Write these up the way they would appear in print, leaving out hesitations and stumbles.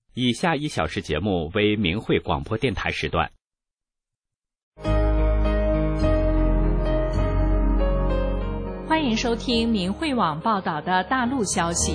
以下1小时节目为明慧广播电台时段。 欢迎收听明慧网报道的大陆消息。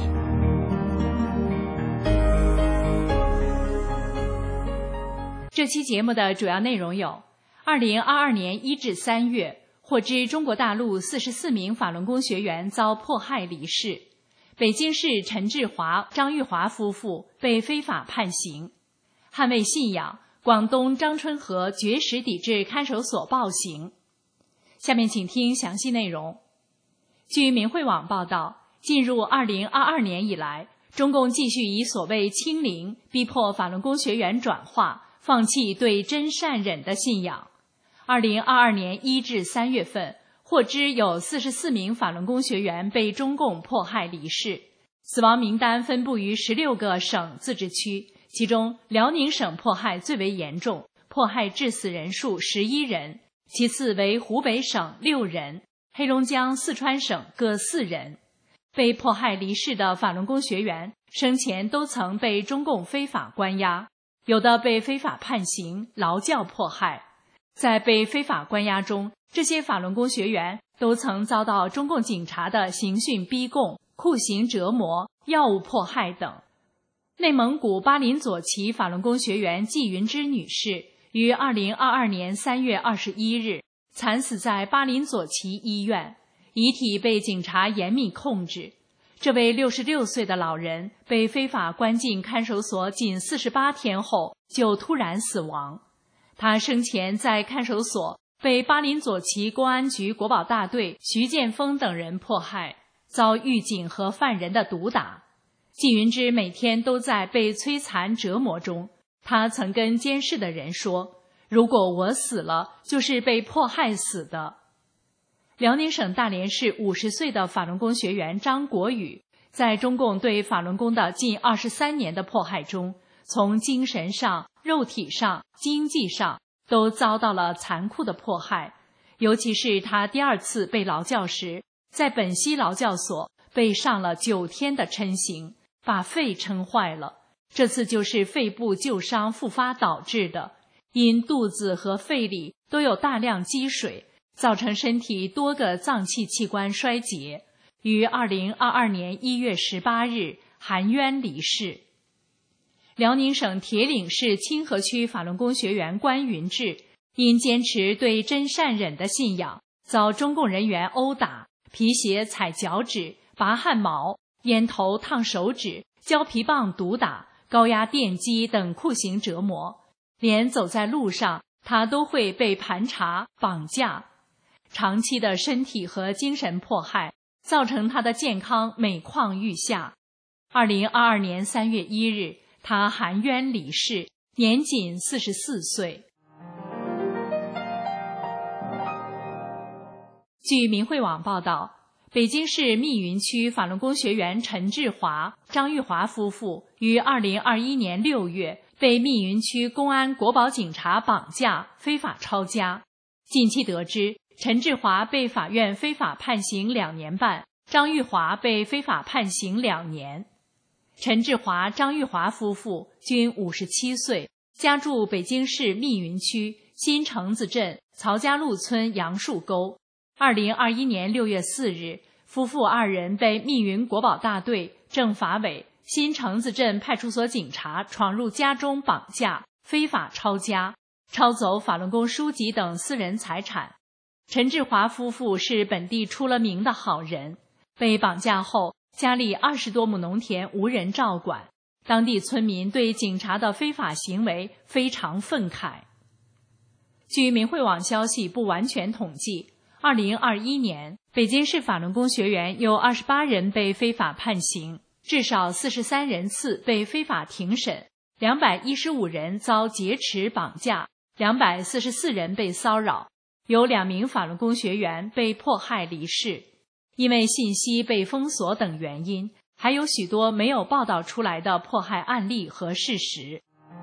这期节目的主要内容有：2022年1至3月，获知中国大陆44名法轮功学员遭迫害离世；北京市陈志华、张玉华夫妇被非法判刑；捍卫信仰，广东张春和绝食抵制看守所暴行。下面请听详细内容。据明慧网报道，进入2022年以来，中共继续以所谓清零逼迫法轮功学员转化，放弃对真善忍的信仰。2022年1至3月份，获知有44名法轮功学员被中共迫害离世，死亡名单分布于16个省自治区，其中辽宁省迫害最为严重，迫害致死人数11人，其次为湖北省6人，黑龙江、四川省各4人。被迫害离世的法轮功学员生前都曾被中共非法关押，有的被非法判刑、劳教迫害。在被非法关押中，这些法轮功学员都曾遭到中共警察的刑讯逼供、酷刑折磨、药物迫害等。内蒙古巴林左旗法轮功学员季云芝女士于2022年3月21日惨死在巴林左旗医院，遗体被警察严密控制。这位66岁的老人被非法关进看守所仅48天后就突然死亡。他生前在看守所被巴林左旗公安局国保大队徐建峰等人迫害，遭狱警和犯人的毒打。季云芝每天都在被摧残折磨中，他曾跟监视的人说，如果我死了，就是被迫害死的。辽宁省大连市50岁的法轮功学员张国宇，在中共对法轮功的近23年的迫害中，从精神上、肉体上、经济上都遭到了残酷的迫害，尤其是他第2次被劳教时，在本溪劳教所被上了9天的抻刑，把肺撑坏了。这次就是肺部旧伤复发导致的，因肚子和肺里都有大量积水，造成身体多个脏器器官衰竭，于2022年1月18日含冤离世。辽宁省铁岭市清河区法轮功学员关云志因坚持对真善忍的信仰，遭中共人员殴打、皮鞋踩脚趾、拔汗毛、烟头烫手指、胶皮棒毒打、高压电击等酷刑折磨，连走在路上他都会被盘查、绑架。长期的身体和精神迫害造成他的健康每况愈下。2022年3月1日，他含冤离世，年仅44岁。据明慧网报道，北京市密云区法轮功学员陈志华、张玉华夫妇于2021年6月被密云区公安国保警察绑架、非法抄家。近期得知，陈志华被法院非法判刑2年半，张玉华被非法判刑2年。陈志华、张玉华夫妇均57岁，家住北京市密云区新城子镇曹家路村杨树沟。2021年6月4日，夫妇2人被密云国保大队、政法委、新城子镇派出所警察闯入家中绑架、非法抄家，抄走法轮功书籍等私人财产。陈志华夫妇是本地出了名的好人，被绑架后，家里20多亩农田无人照管，当地村民对警察的非法行为非常愤慨。据明慧网消息不完全统计，2021年北京市法轮功学员有28人被非法判刑，至少43人次被非法庭审，215人遭劫持绑架，244人被骚扰，有2名法轮功学员被迫害离世。因为信息被封锁等原因，还有许多没有报道出来的迫害案例和事实。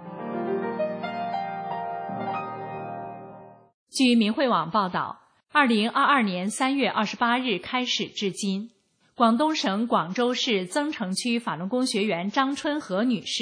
据明慧网报道，2022年3月28日开始至今，广东省广州市增城区法轮功学员张春和女士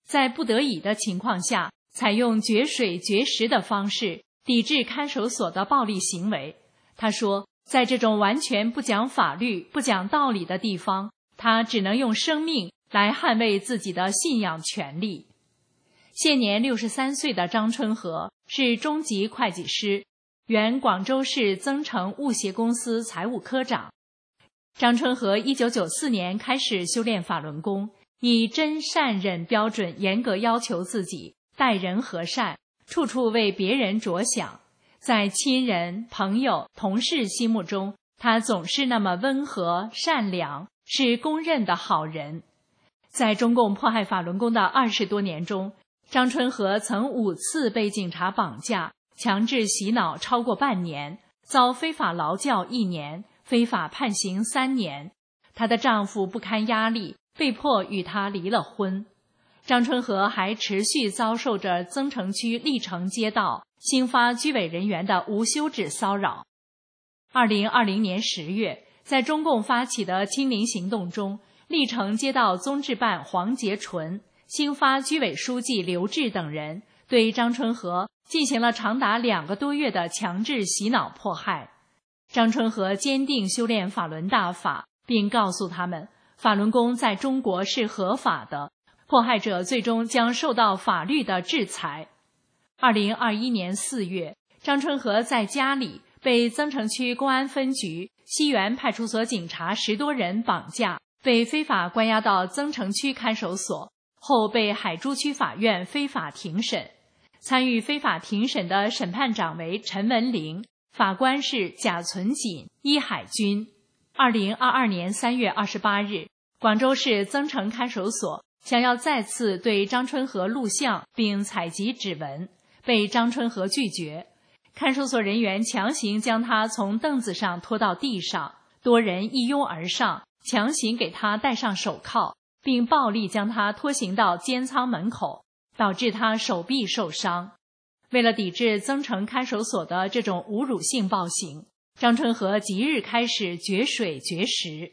在不得已的情况下，采用决水绝食的方式抵制看守所的暴力行为。他说，在这种完全不讲法律、不讲道理的地方，他只能用生命来捍卫自己的信仰权利。现年63岁的张春和是中级会计师，原广州市增城物协公司财务科长。张春和1994年开始修炼法轮功，以真善忍标准严格要求自己，待人和善，处处为别人着想。在亲人、朋友、同事心目中，他总是那么温和善良，是公认的好人。在中共迫害法轮功的20多年中，张春和曾5次被警察绑架，强制洗脑超过半年，遭非法劳教1年，非法判刑3年。她的丈夫不堪压力，被迫与她离了婚。张春和还持续遭受着增城区历城街道、兴发居委人员的无休止骚扰。2020年10月，在中共发起的清零行动中，历城街道综治办黄杰纯、兴发居委书记刘志等人对张春和进行了长达2个多月的强制洗脑迫害。张春和坚定修炼法轮大法，并告诉他们，法轮功在中国是合法的，迫害者最终将受到法律的制裁。2021年4月，张春和在家里被增城区公安分局西园派出所警察10多人绑架，被非法关押到增城区看守所，后被海珠区法院非法庭审。参与非法庭审的审判长为陈文玲，法官是贾存锦、伊海军。2022年3月28日，广州市增城看守所想要再次对张春和录像并采集指纹，被张春和拒绝。看守所人员强行将他从凳子上拖到地上，多人一拥而上，强行给他戴上手铐，并暴力将他拖行到监仓门口，导致他手臂受伤。为了抵制增城看守所的这种侮辱性暴行，张春和即日开始绝水绝食。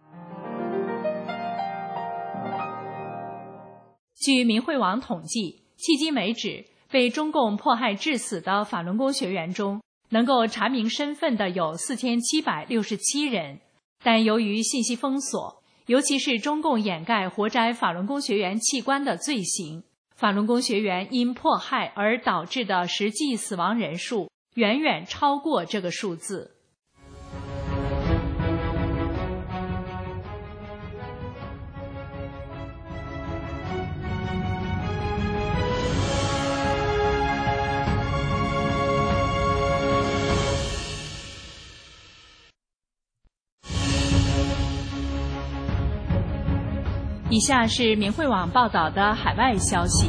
据明慧网统计，迄今为止，被中共迫害致死的法轮功学员中，能够查明身份的有4767人，但由于信息封锁，尤其是中共掩盖活摘法轮功学员器官的罪行，法轮功学员因迫害而导致的实际死亡人数远远超过这个数字。以下是明慧网报道的海外消息。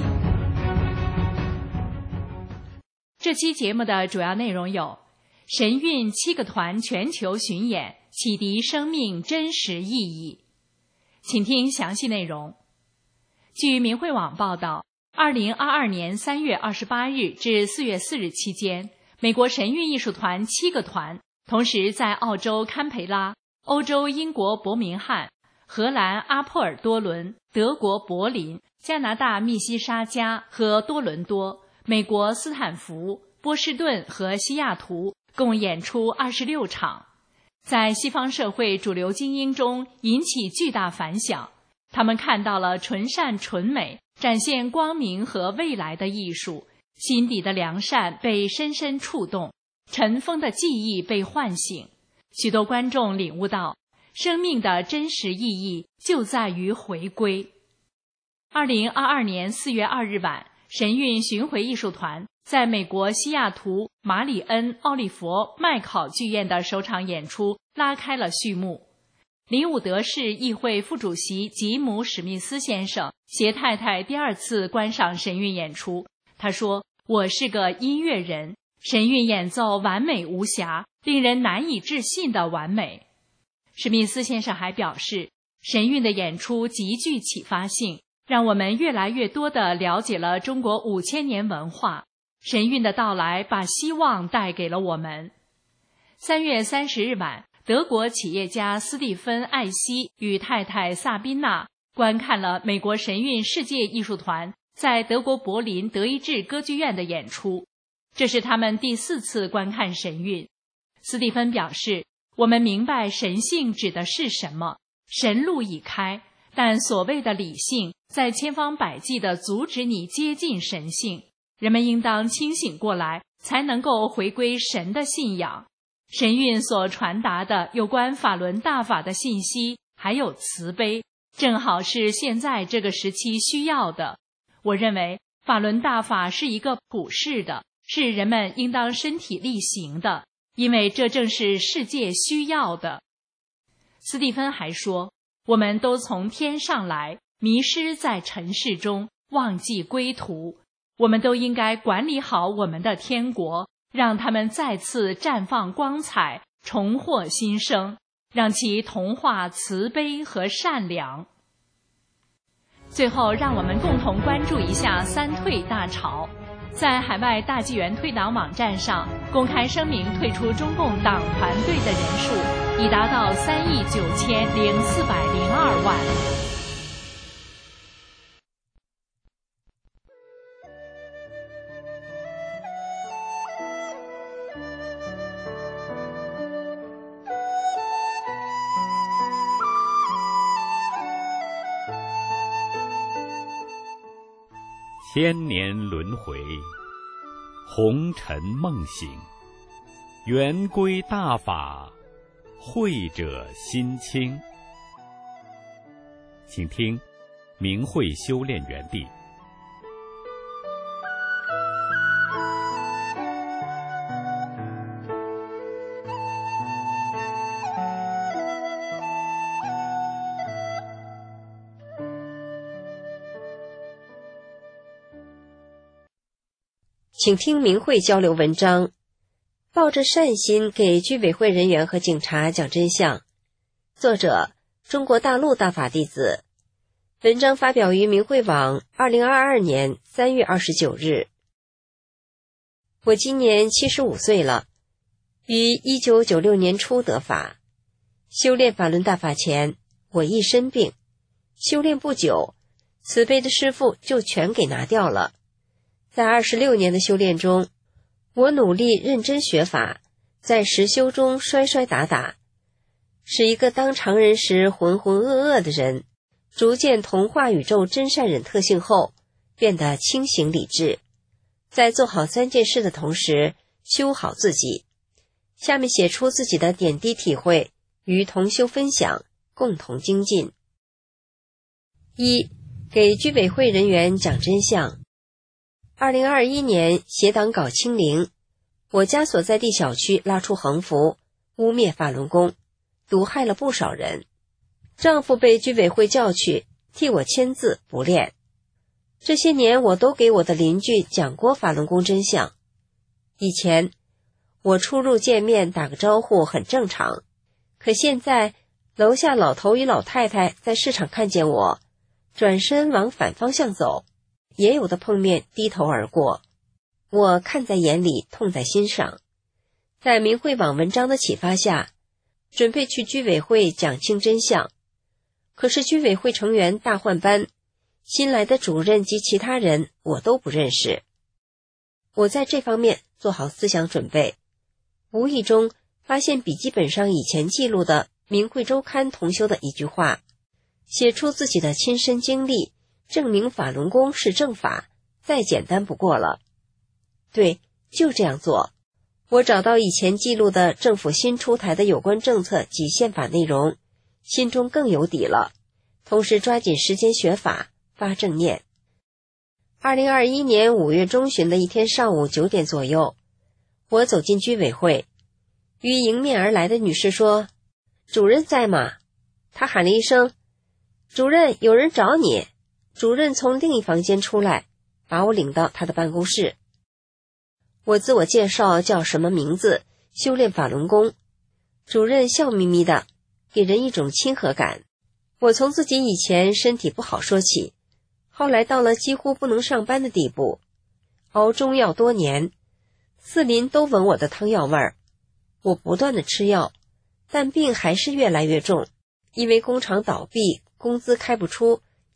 这期节目的主要内容有：神韵7个团全球巡演，启迪生命真实意义。请听详细内容。据明慧网报道，2022年3月28日至4月4日期间，美国神韵艺术团7个团同时在澳洲堪培拉、欧洲英国伯明翰、荷兰阿破尔多伦、德国柏林、加拿大密西沙加和多伦多、美国斯坦福、波士顿和西雅图共演出26场，在西方社会主流精英中引起巨大反响。他们看到了纯善纯美、展现光明和未来的艺术，心底的良善被深深触动，尘封的记忆被唤醒。许多观众领悟到，生命的真实意义就在于回归。2022年4月2日晚，神韵巡回艺术团在美国西雅图马里恩奥利佛麦考剧院的首场演出拉开了序幕。林伍德市议会副主席吉姆·史密斯先生携太太第2次观赏神韵演出。他说：“我是个音乐人，神韵演奏完美无瑕，令人难以置信的完美。”史密斯先生还表示，神韵的演出极具启发性，让我们越来越多地了解了中国5000年文化。神韵的到来把希望带给了我们。3月30日晚，德国企业家斯蒂芬·艾希与太太萨宾娜观看了美国神韵世界艺术团在德国柏林德意志歌剧院的演出，这是他们第4次观看神韵。斯蒂芬表示，我们明白神性指的是什么，神路已开，但所谓的理性在千方百计地阻止你接近神性。人们应当清醒过来，才能够回归神的信仰。神韵所传达的有关法轮大法的信息，还有慈悲，正好是现在这个时期需要的。我认为法轮大法是一个普世的，是人们应当身体力行的，因为这正是世界需要的。斯蒂芬还说，我们都从天上来，迷失在尘世中，忘记归途。我们都应该管理好我们的天国，让他们再次绽放光彩，重获新生，让其同化慈悲和善良。最后，让我们共同关注一下三退大潮。在海外大纪元退党网站上公开声明退出中共党团队的人数已达到3.9402万。 千年轮回，红尘梦醒，圆归大法，慧者心清。请听明慧修炼园地。 请听明慧交流文章，抱着善心给居委会人员和警察讲真相。作者：中国大陆大法弟子。文章发表于明慧网2022年3月29日。我今年75岁了，于1996年初得法。修炼法轮大法前，我一身病，修炼不久，慈悲的师父就全给拿掉了。在26年的修炼中，我努力认真学法，在实修中摔摔打打，使一个当常人时浑浑噩噩的人，逐渐同化宇宙真善忍特性后，变得清醒理智。在做好3件事的同时，修好自己。下面写出自己的点滴体会，与同修分享，共同精进。1. 给居委会人员讲真相。2021年协党搞清零，我家所在地小区拉出横幅，污蔑法轮功，毒害了不少人。丈夫被居委会叫去替我签字不练。这些年我都给我的邻居讲过法轮功真相。以前我出入见面打个招呼很正常，可现在楼下老头与老太太在市场看见我，转身往反方向走，也有的碰面低头而过，我看在眼里，痛在心上。在明慧网文章的启发下，准备去居委会讲清真相。可是居委会成员大换班，新来的主任及其他人我都不认识。我在这方面做好思想准备，无意中发现笔记本上以前记录的明慧周刊同修的一句话，写出自己的亲身经历，证明法轮功是正法，再简单不过了。对，就这样做。我找到以前记录的政府新出台的有关政策及宪法内容，心中更有底了，同时抓紧时间学法，发正念。2021年5月中旬的一天上午9点左右，我走进居委会，与迎面而来的女士说：“主任在吗？”她喊了一声：“主任，有人找你。”主任从另一房间出来，把我领到他的办公室。我自我介绍叫什么名字，修炼法轮功。主任笑眯眯的，给人一种亲和感。我从自己以前身体不好说起，后来到了几乎不能上班的地步，熬中药多年，四邻都闻我的汤药味儿。我不断的吃药，但病还是越来越重，因为工厂倒闭，工资开不出，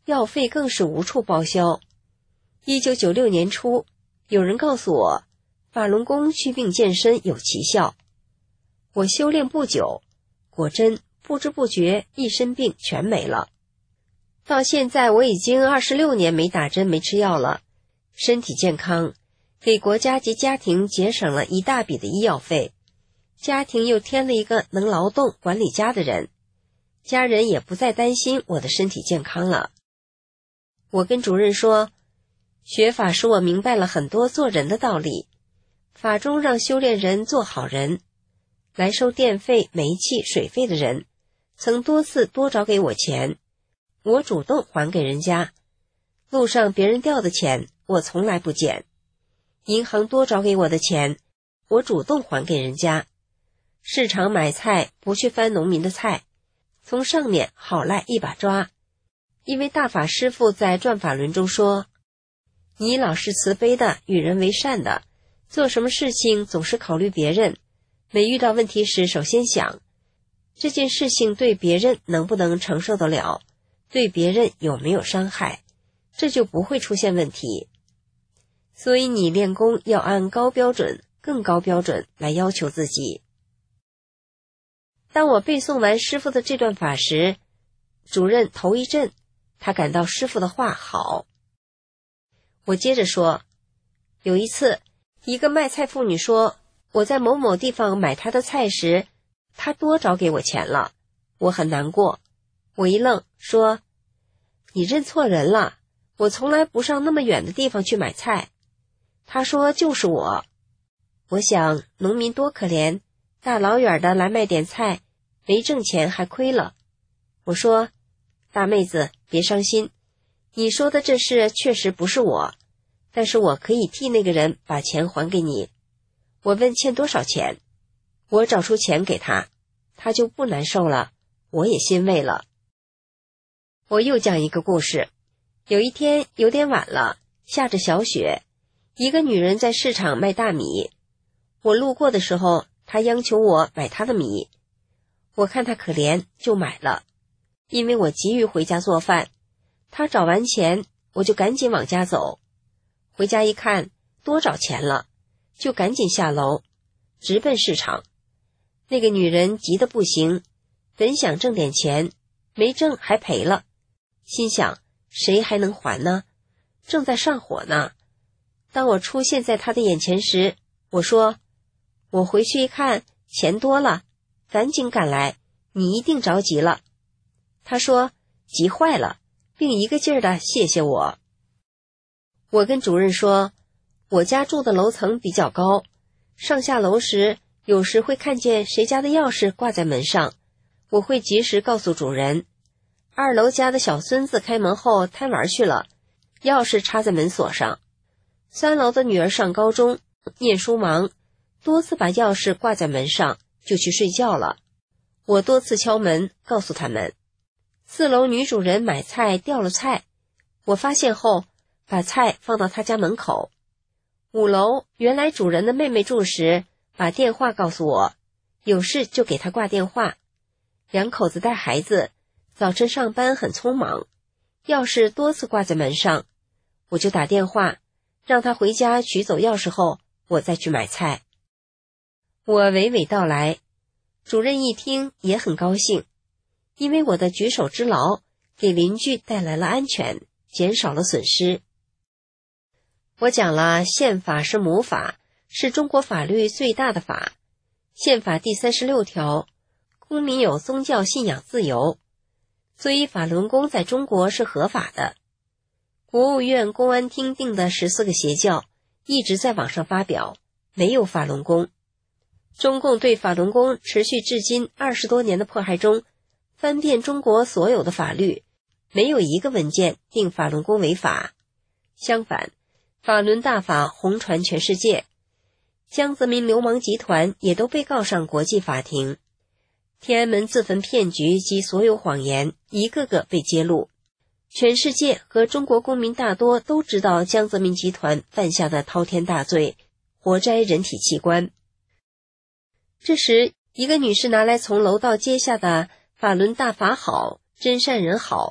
药费更是无处报销。1996年初，有人告诉我，法轮功祛病健身有奇效。我修炼不久，果真不知不觉一身病全没了。到现在我已经26年没打针没吃药了，身体健康，给国家及家庭节省了一大笔的医药费，家庭又添了一个能劳动管理家的人，家人也不再担心我的身体健康了。我跟主任说，学法使我明白了很多做人的道理，法中让修炼人做好人。来收电费、煤气、水费的人曾多次多找给我钱，我主动还给人家。路上别人掉的钱我从来不捡，银行多找给我的钱我主动还给人家。市场买菜不去翻农民的菜，从上面好赖一把抓。因为大法师父在转法轮中说，你老是慈悲的，与人为善的，做什么事情总是考虑别人，每遇到问题时首先想，这件事情对别人能不能承受得了，对别人有没有伤害，这就不会出现问题。所以你练功要按高标准、更高标准来要求自己。当我背诵完师父的这段法时，主任头一震，他感到师父的话好。我接着说，有一次，一个卖菜妇女说，我在某某地方买她的菜时，她多找给我钱了，我很难过。我一愣，说，你认错人了，我从来不上那么远的地方去买菜。她说就是我。我想农民多可怜，大老远的来卖点菜，没挣钱还亏了。我说，大妹子别伤心，你说的这事确实不是我，但是我可以替那个人把钱还给你。我问欠多少钱，我找出钱给他，他就不难受了，我也欣慰了。我又讲一个故事，有一天有点晚了，下着小雪，一个女人在市场卖大米，我路过的时候，她央求我买她的米，我看她可怜就买了，因为我急于回家做饭，她找完钱我就赶紧往家走，回家一看多找钱了，就赶紧下楼直奔市场。那个女人急得不行，本想挣点钱，没挣还赔了，心想谁还能还呢，正在上火呢。当我出现在她的眼前时，我说，我回去一看钱多了，赶紧赶来，你一定着急了。她说急坏了，并一个劲儿的谢谢我。我跟主任说，我家住的楼层比较高，上下楼时有时会看见谁家的钥匙挂在门上，我会及时告诉主人。2楼家的小孙子开门后贪玩去了，钥匙插在门锁上。3楼的女儿上高中，念书忙，多次把钥匙挂在门上，就去睡觉了。我多次敲门告诉他们。4楼女主人买菜掉了菜，我发现后把菜放到她家门口。5楼原来主人的妹妹住时，把电话告诉我，有事就给她挂电话。2口子带孩子，早晨上班很匆忙，钥匙多次挂在门上，我就打电话让她回家取走钥匙后，我再去买菜。我娓娓道来，主任一听也很高兴，因为我的举手之劳给邻居带来了安全，减少了损失。我讲了宪法是母法，是中国法律最大的法。宪法第36条，公民有宗教信仰自由，所以法轮功在中国是合法的。国务院公安厅定的14个邪教一直在网上发表，没有法轮功。中共对法轮功持续至今20多年的迫害中，翻遍中国所有的法律，没有一个文件定法轮功为法。相反，法轮大法红传全世界，江泽民流氓集团也都被告上国际法庭。天安门自焚骗局及所有谎言一个个被揭露，全世界和中国公民大多都知道江泽民集团犯下的滔天大罪，活摘人体器官。这时，一个女士拿来从楼道接下的法轮大法好，真善人好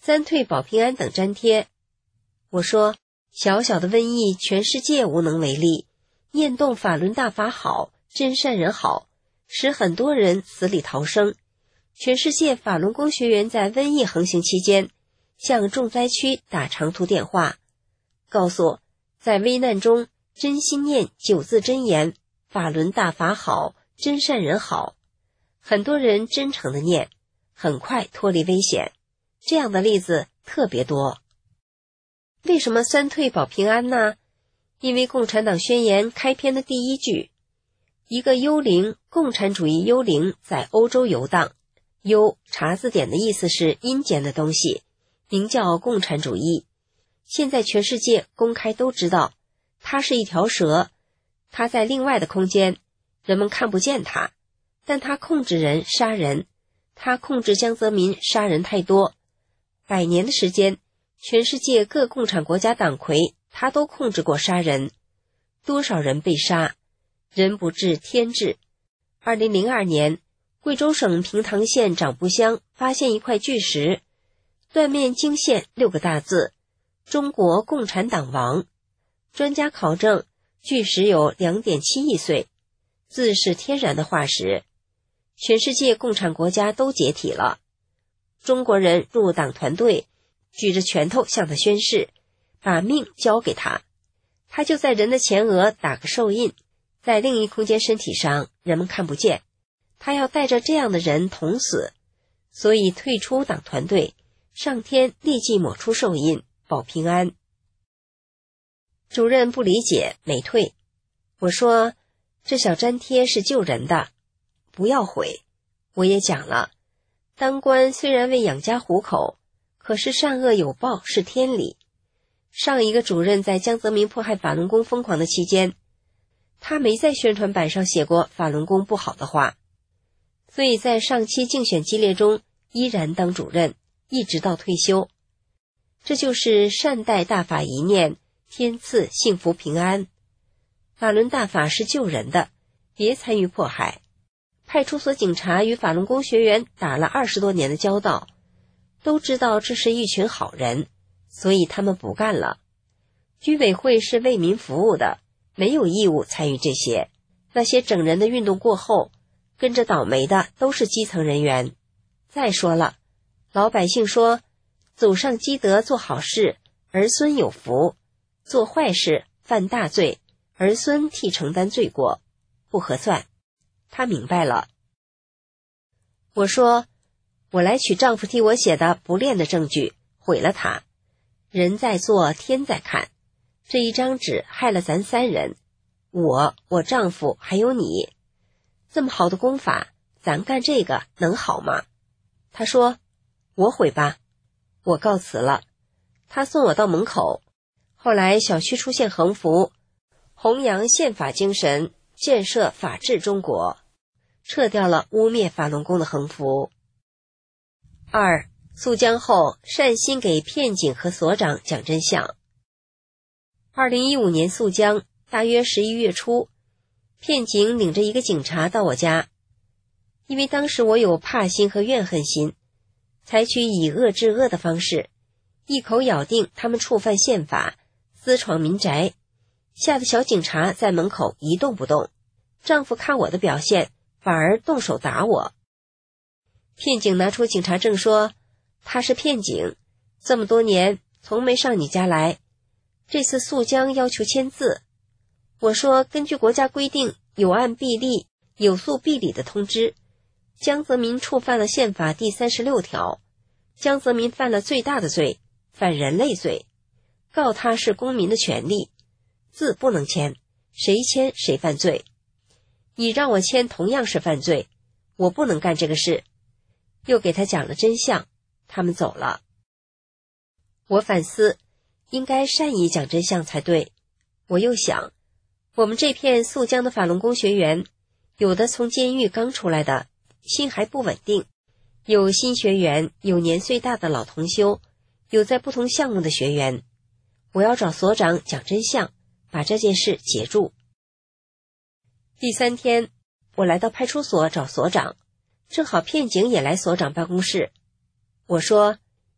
三退保平安等粘贴。我说，小小的瘟疫，全世界无能为力，念动法轮大法好，真善人好，使很多人死里逃生。全世界法轮功学员在瘟疫横行期间，向重灾区打长途电话，告诉在危难中真心念9字真言，法轮大法好，真善人好。很多人真诚的念，很快脱离危险。这样的例子特别多。为什么三退保平安呢？因为共产党宣言开篇的第一句，一个幽灵，共产主义幽灵在欧洲游荡。幽，查字典的意思是阴间的东西，名叫共产主义。现在全世界公开都知道，它是一条蛇，它在另外的空间，人们看不见它，但它控制人杀人，它控制江泽民杀人太多。100年的时间，全世界各共产国家党魁他都控制过杀人，多少人被杀，人不治天治。2002年，贵州省平塘县长布乡发现一块巨石，断面惊现6个大字：中国共产党亡。专家考证，巨石有2.7亿岁，字是天然的化石。全世界共产国家都解体了，中国人入党团队，举着拳头向他宣誓，把命交给他，他就在人的前额打个兽印，在另一空间身体上人们看不见，他要带着这样的人同死，所以退出党团队，上天立即抹出兽印，保平安。主任不理解，没退。我说，这小粘贴是救人的，不要毁。我也讲了，当官虽然为养家糊口，可是善恶有报是天理。上一个主任在江泽民迫害法轮功疯狂的期间，他没在宣传板上写过法轮功不好的话，所以在上期竞选激烈中依然当主任，一直到退休。这就是善待大法一念，天赐幸福平安。法轮大法是救人的，别参与迫害。派出所警察与法轮功学员打了20多年的交道，都知道这是一群好人，所以他们不干了。居委会是为民服务的，没有义务参与这些。那些整人的运动过后，跟着倒霉的都是基层人员。再说了，老百姓说，祖上积德做好事，儿孙有福；做坏事犯大罪，儿孙替承担罪过，不合算。他明白了。我说，我来取丈夫替我写的不练的证据，毁了他。人在做，天在看。这一张纸害了咱3人，我丈夫还有你。这么好的功法，咱干这个能好吗？他说，我毁吧。我告辞了。他送我到门口。后来小区出现横幅，弘扬宪法精神，建设法治中国，撤掉了污蔑法轮功的横幅。2. 肃江后，善心给片警和所长讲真相。2015年肃江，大约11月初，片警领着一个警察到我家。因为当时我有怕心和怨恨心，采取以恶制恶的方式，一口咬定他们触犯宪法，私闯民宅，吓得小警察在门口一动不动。丈夫看我的表现，反而动手打我。片警拿出警察证说，他是片警，这么多年从没上你家来，这次肃江要求签字。我说，根据国家规定，有案必立，有诉必理的通知，江泽民触犯了宪法第36条，江泽民犯了最大的罪，犯人类罪，告他是公民的权利，字不能签，谁签谁犯罪。你让我签同样是犯罪，我不能干这个事。又给他讲了真相，他们走了。我反思，应该善意讲真相才对。我又想，我们这片肃江的法轮功学员，有的从监狱刚出来的，心还不稳定，有新学员，有年岁大的老同修，有在不同项目的学员。我要找所长讲真相，把这件事结住。第3天，我来到派出所找所长，正好片警也来所长办公室。我说，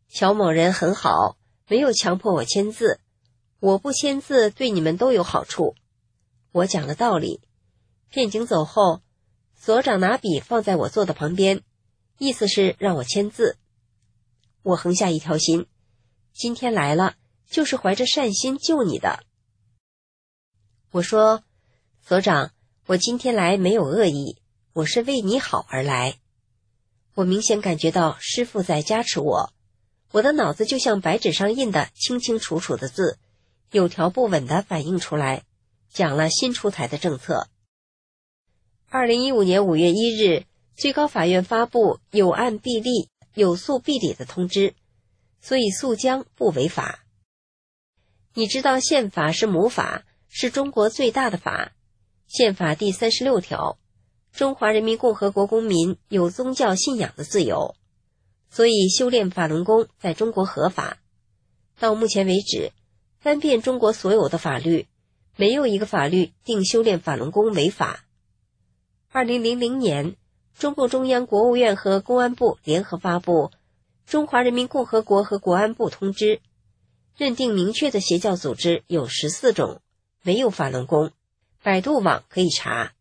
乔某人很好，没有强迫我签字，我不签字对你们都有好处。我讲了道理。片警走后，所长拿笔放在我坐的旁边，意思是让我签字。我横下一条心，今天来了就是怀着善心救你的。我说，所长，我今天来没有恶意，我是为你好而来。我明显感觉到师父在加持我，我的脑子就像白纸上印的清清楚楚的字，有条不紊地反映出来，讲了新出台的政策。2015年5月1日，最高法院发布有案必立、有诉必理的通知，所以诉将不违法。你知道宪法是母法，是中国最大的法。宪法第36条，中华人民共和国公民有宗教信仰的自由，所以修炼法轮功在中国合法。到目前为止，翻遍中国所有的法律，没有一个法律定修炼法轮功违法。2000年，中共中央、国务院和公安部联合发布《中华人民共和国和国安部通知》，认定明确的邪教组织有14种，没有法轮功，百度网可以查。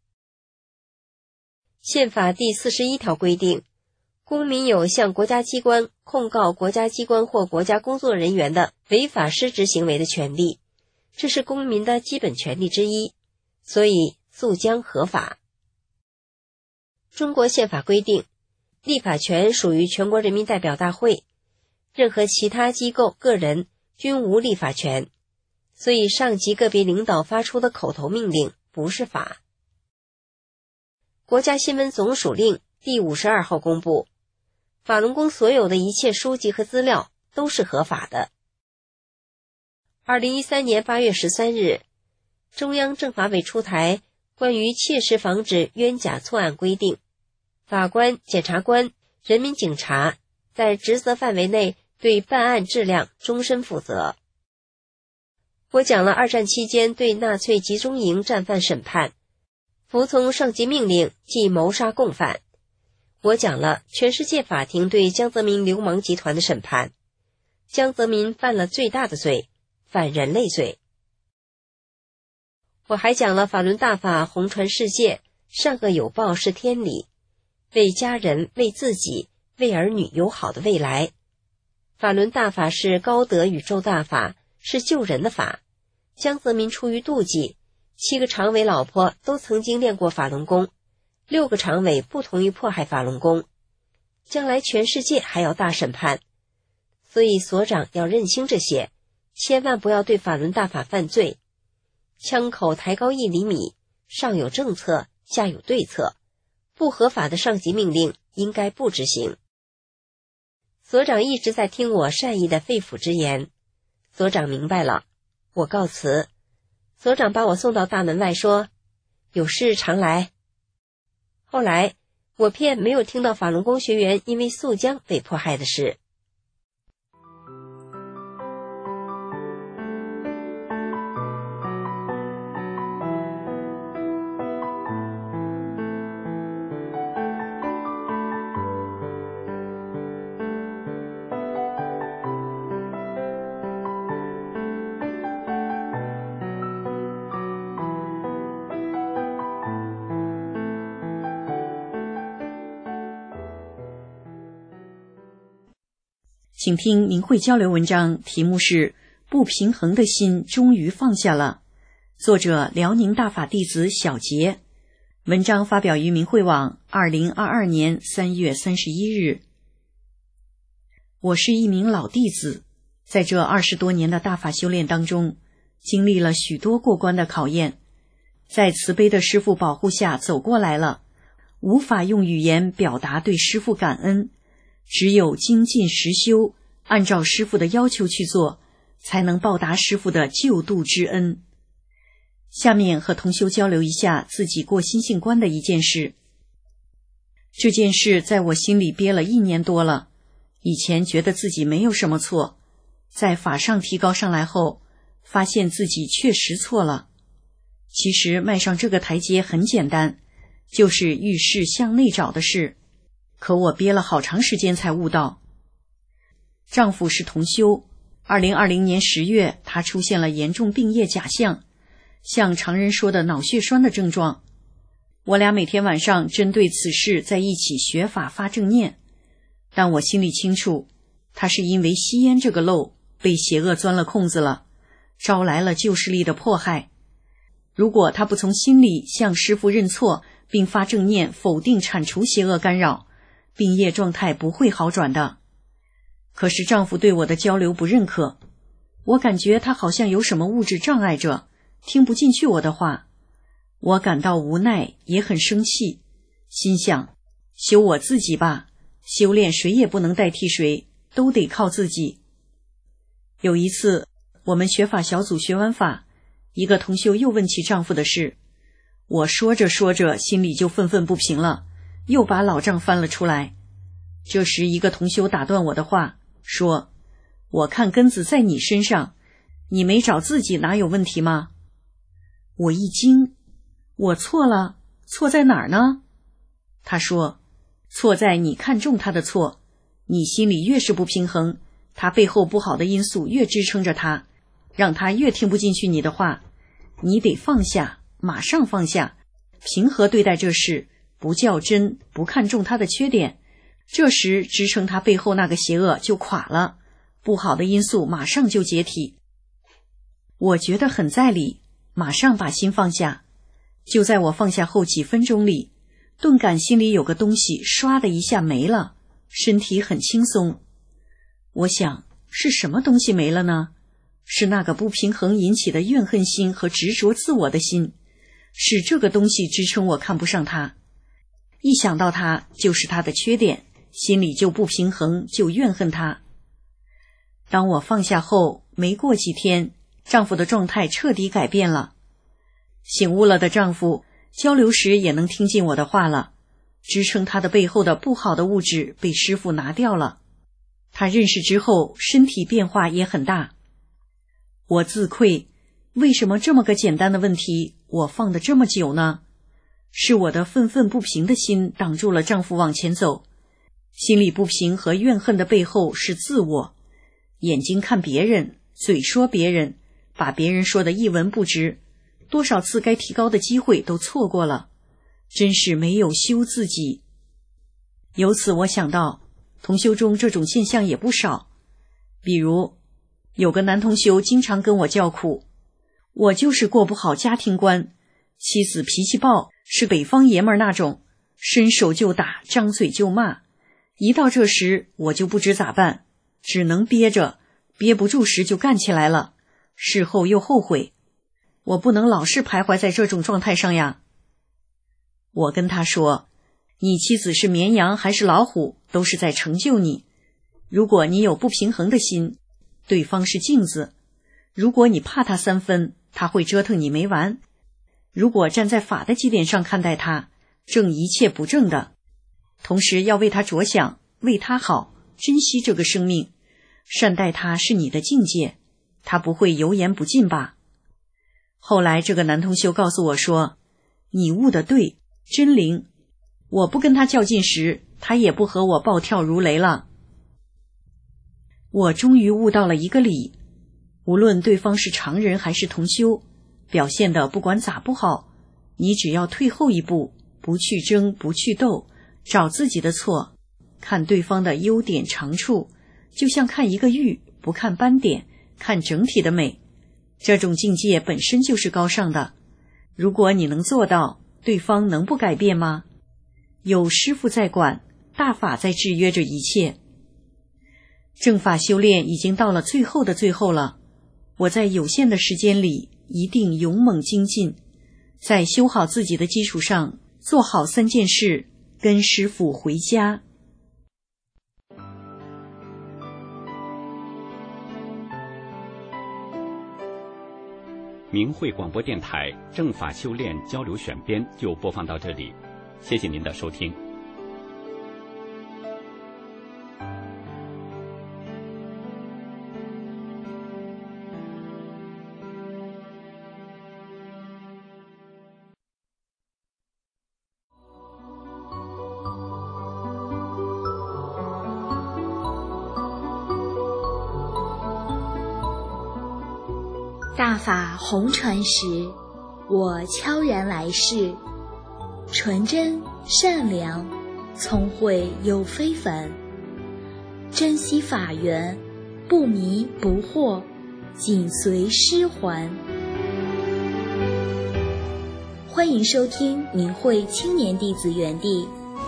宪法第41条规定，公民有向国家机关控告国家机关或国家工作人员的违法失职行为的权利，这是公民的基本权利之一，所以诉将合法。中国宪法规定，立法权属于全国人民代表大会，任何其他机构、个人均无立法权，所以上级个别领导发出的口头命令不是法。国家新闻总署令第52号公布，法轮功所有的一切书籍和资料都是合法的。2013年8月13日，中央政法委出台关于切实防止冤假错案规定，法官、检察官、人民警察在职责范围内对办案质量终身负责。我讲了二战期间对纳粹集中营战犯审判，服从上级命令即谋杀共犯。我讲了全世界法庭对江泽民流氓集团的审判，江泽民犯了最大的罪，反人类罪。我还讲了法轮大法红传世界，善恶有报是天理，为家人、为自己、为儿女有好的未来。法轮大法是高德宇宙大法，是救人的法。江泽民出于妒忌，7个常委老婆都曾经练过法轮功，6个常委不同意迫害法轮功，将来全世界还要大审判，所以所长要认清这些，千万不要对法轮大法犯罪。枪口抬高1厘米，上有政策，下有对策，不合法的上级命令应该不执行。所长一直在听我善意的肺腑之言，所长明白了，我告辞。所长把我送到大门外说，有事常来。后来我骗没有听到法轮功学员因为诉将被迫害的事。 请听明慧交流文章，题目是不平衡的心终于放下了，作者辽宁大法弟子小杰，文章发表于明慧网2022年3月31日。我是一名老弟子，在这20多年的大法修炼当中，经历了许多过关的考验，在慈悲的师父保护下走过来了，无法用语言表达对师父感恩，只有精进实修，按照师父的要求去做，才能报答师父的救度之恩。下面和同修交流一下自己过心性关的一件事。这件事在我心里憋了1年多了，以前觉得自己没有什么错，在法上提高上来后，发现自己确实错了。其实迈上这个台阶很简单，就是遇事向内找的事，可我憋了好长时间才悟到。 丈夫是同修，2020年10月，他出现了严重病业假象，像常人说的脑血栓的症状。我俩每天晚上针对此事在一起学法发正念，但我心里清楚，他是因为吸烟这个漏被邪恶钻了空子了，招来了旧势力的迫害。如果他不从心里向师父认错，并发正念否定铲除邪恶干扰，病业状态不会好转的。可是丈夫对我的交流不认可，我感觉他好像有什么物质障碍着，听不进去我的话。我感到无奈，也很生气，心想，修我自己吧，修炼谁也不能代替谁，都得靠自己。有一次，我们学法小组学完法，一个同修又问起丈夫的事，我说着说着心里就愤愤不平了，又把老账翻了出来。这时一个同修打断我的话，说，我看根子在你身上，你没找自己哪有问题吗？我一惊，我错了，错在哪儿呢？他说，错在你看重他的错，你心里越是不平衡，他背后不好的因素越支撑着他，让他越听不进去你的话。你得放下，马上放下，平和对待这事，不较真，不看重他的缺点，这时支撑他背后那个邪恶就垮了，不好的因素马上就解体。我觉得很在理，马上把心放下。就在我放下后几分钟里，顿感心里有个东西唰的一下没了，身体很轻松。我想，是什么东西没了呢？是那个不平衡引起的怨恨心和执着自我的心，是这个东西支撑我看不上他。一想到他就是他的缺点，心里就不平衡，就怨恨他。当我放下后，没过几天，丈夫的状态彻底改变了。醒悟了的丈夫，交流时也能听进我的话了，支撑他的背后的不好的物质被师父拿掉了。他认识之后，身体变化也很大。我自愧，为什么这么个简单的问题，我放得这么久呢？是我的愤愤不平的心挡住了丈夫往前走。心里不平和怨恨的背后是自我，眼睛看别人，嘴说别人，把别人说的一文不值，多少次该提高的机会都错过了，真是没有修自己。由此我想到，同修中这种现象也不少。比如有个男同修经常跟我叫苦，我就是过不好家庭观，妻子脾气暴，是北方爷们儿那种，伸手就打，张嘴就骂。一到这时，我就不知咋办，只能憋着，憋不住时就干起来了，事后又后悔。我不能老是徘徊在这种状态上呀。我跟他说，你妻子是绵羊还是老虎，都是在成就你。如果你有不平衡的心，对方是镜子，如果你怕他3分，他会折腾你没完。如果站在法的基点上看待他，正一切不正的，同时要为他着想，为他好，珍惜这个生命，善待他是你的境界，他不会油盐不进吧。后来这个男同修告诉我说，你悟得对，真灵。我不跟他较劲时，他也不和我暴跳如雷了。我终于悟到了一个理，无论对方是常人还是同修，表现的不管咋不好，你只要退后一步，不去争，不去斗，找自己的错，看对方的优点长处，就像看一个玉，不看斑点，看整体的美。这种境界本身就是高尚的。如果你能做到，对方能不改变吗？有师父在管，大法在制约着一切。正法修炼已经到了最后的最后了，我在有限的时间里一定勇猛精进，在修好自己的基础上，做好3件事，跟师父回家。 明慧广播电台正法修炼交流选编就播放到这里，谢谢您的收听。 大法红传时，我悄然来世，纯真善良，聪慧又非凡，珍惜法缘，不迷不惑，紧随师还。欢迎收听明慧青年弟子园地。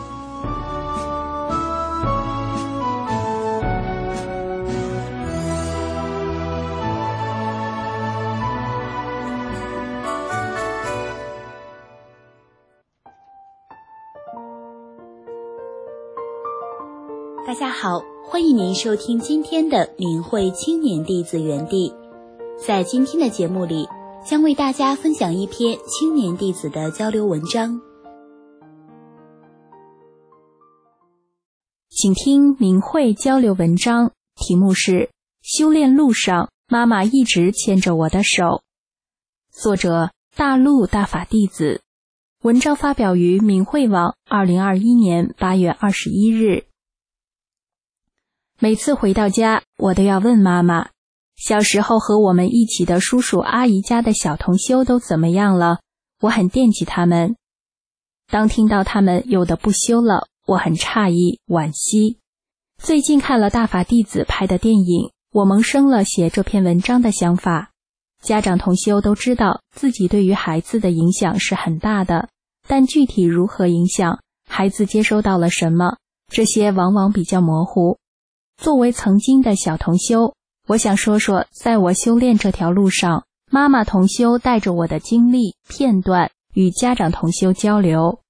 大家好，欢迎您收听今天的明慧青年弟子园地。在今天的节目里，将为大家分享一篇青年弟子的交流文章，请听明慧交流文章，题目是修炼路上，妈妈一直牵着我的手。作者大陆大法弟子，文章发表于明慧网2021年8月21日。每次回到家，我都要问妈妈，小时候和我们一起的叔叔阿姨家的小同修都怎么样了？我很惦记他们。当听到他们有的不修了，我很诧异惋惜。最近看了大法弟子拍的电影，我萌生了写这篇文章的想法。家长同修都知道自己对于孩子的影响是很大的，但具体如何影响，孩子接收到了什么，这些往往比较模糊。作为曾经的小同修，我想说说在我修炼这条路上，妈妈同修带着我的经历片段与家长同修交流。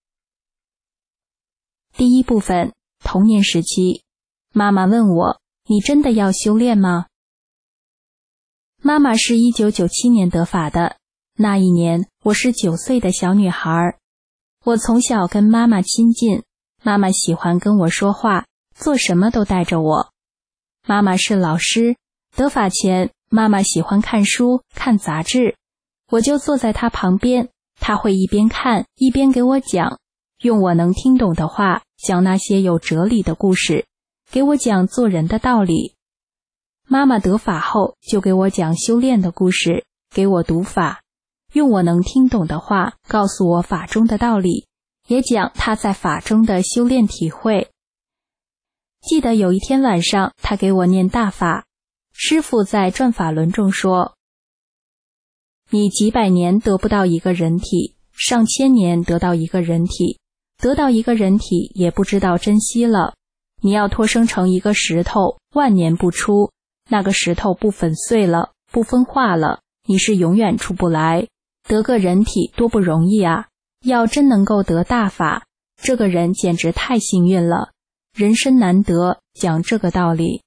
第一部分，童年时期，妈妈问我，你真的要修炼吗？妈妈是1997年得法的，那一年我是9岁的小女孩。我从小跟妈妈亲近，妈妈喜欢跟我说话，做什么都带着我。妈妈是老师，得法前，妈妈喜欢看书、看杂志，我就坐在她旁边，她会一边看一边给我讲，用我能听懂的话讲那些有哲理的故事，给我讲做人的道理。妈妈得法后就给我讲修炼的故事，给我读法，用我能听懂的话告诉我法中的道理，也讲她在法中的修炼体会。记得有一天晚上，他给我念大法。师父在转法轮中说，你几百年得不到一个人体，上千年得到一个人体，得到一个人体也不知道珍惜了。你要脱生成一个石头，万年不出，那个石头不粉碎了，不分化了，你是永远出不来。得个人体多不容易啊！要真能够得大法，这个人简直太幸运了。人生难得，讲这个道理。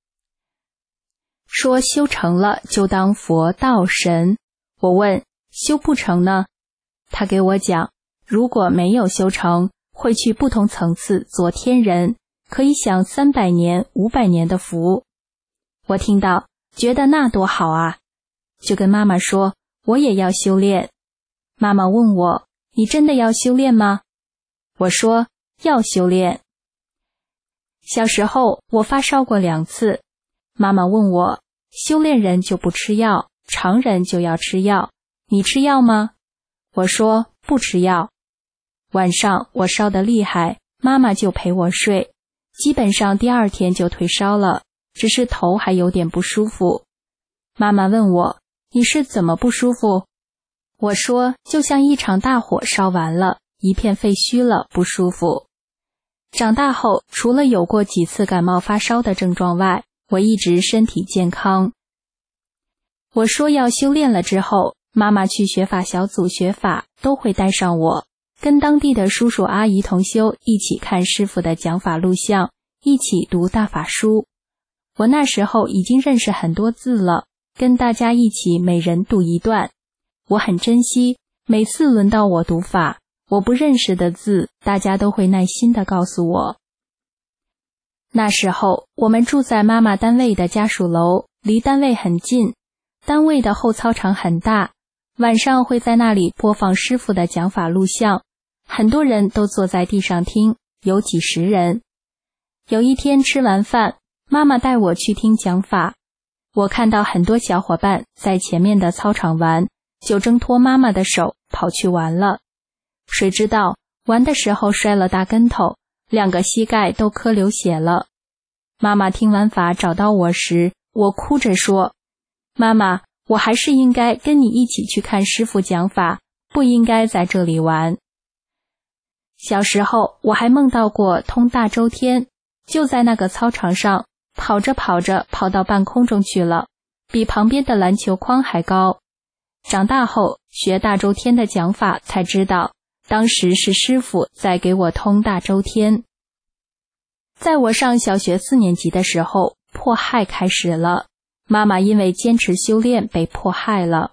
说修成了就当佛道神，我问修不成呢？他给我讲，如果没有修成，会去不同层次做天人，可以享300年、500年的福。我听到，觉得那多好啊，就跟妈妈说，我也要修炼。妈妈问我，你真的要修炼吗？我说，要修炼。小时候我发烧过2次，妈妈问我，修炼人就不吃药，常人就要吃药，你吃药吗？我说不吃药。晚上我烧得厉害，妈妈就陪我睡，基本上第2天就退烧了，只是头还有点不舒服。妈妈问我，你是怎么不舒服？我说就像一场大火烧完了，一片废墟了，不舒服。长大后，除了有过几次感冒发烧的症状外，我一直身体健康。我说要修炼了之后，妈妈去学法小组学法，都会带上我，跟当地的叔叔阿姨同修一起看师父的讲法录像，一起读大法书。我那时候已经认识很多字了，跟大家一起每人读一段。我很珍惜，每次轮到我读法，我不认识的字，大家都会耐心地告诉我。那时候我们住在妈妈单位的家属楼，离单位很近，单位的后操场很大，晚上会在那里播放师父的讲法录像，很多人都坐在地上听，有几十人。有一天吃完饭，妈妈带我去听讲法， 我看到很多小伙伴在前面的操场玩，就挣脱妈妈的手跑去玩了。谁知道玩的时候摔了大跟头，2个膝盖都磕流血了。妈妈听完法找到我时，我哭着说：妈妈，我还是应该跟你一起去看师父讲法，不应该在这里玩。小时候我还梦到过通大周天，就在那个操场上，跑着跑着跑到半空中去了，比旁边的篮球框还高。长大后学大周天的讲法才知道，当时是师父在给我通大周天。在我上小学4年级的时候，迫害开始了，妈妈因为坚持修炼被迫害了。